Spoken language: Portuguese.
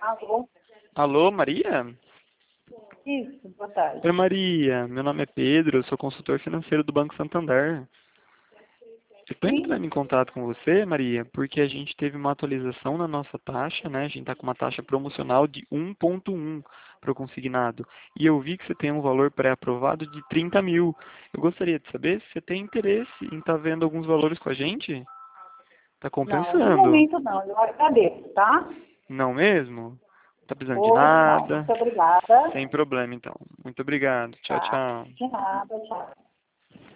Alô? Alô, Maria? Isso, boa tarde. Oi, Maria. Meu nome é Pedro, eu sou consultor financeiro do Banco Santander. Eu estou Sim? entrando em contato com você, Maria, porque a gente teve uma atualização na nossa taxa, né? A gente está com uma taxa promocional de 1,1 para o consignado. E eu vi que você tem um valor pré-aprovado de 30 mil. Eu gostaria de saber se você tem interesse em estar vendo alguns valores com a gente? Está Não, no compensando. momento não, eu agradeço, tá? Não mesmo? Tá precisando de Pois não, nada? muito obrigada. Sem problema, então. Muito obrigado. Tchau, Tá, tchau. de nada, tchau.